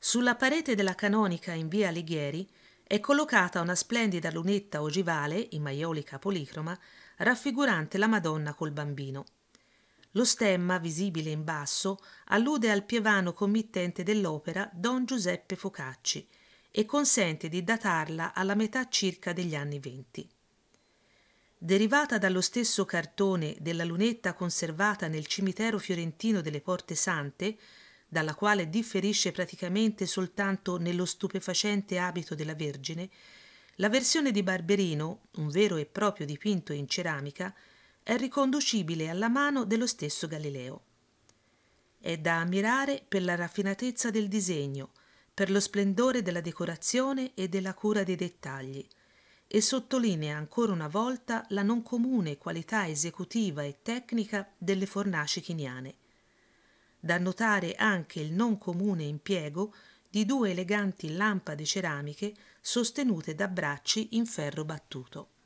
Sulla parete della canonica in via Alighieri è collocata una splendida lunetta ogivale in maiolica policroma raffigurante la Madonna col Bambino. Lo stemma, visibile in basso, allude al pievano committente dell'opera Don Giuseppe Focacci e consente di datarla alla metà circa degli anni '20. Derivata dallo stesso cartone della lunetta conservata nel cimitero fiorentino delle Porte Sante, dalla quale differisce praticamente soltanto nello stupefacente abito della Vergine, la versione di Barberino, un vero e proprio dipinto in ceramica, è riconducibile alla mano dello stesso Galileo. È da ammirare per la raffinatezza del disegno, per lo splendore della decorazione e della cura dei dettagli, e sottolinea ancora una volta la non comune qualità esecutiva e tecnica delle fornaci chiniane. Da notare anche il non comune impiego di due eleganti lampade ceramiche sostenute da bracci in ferro battuto.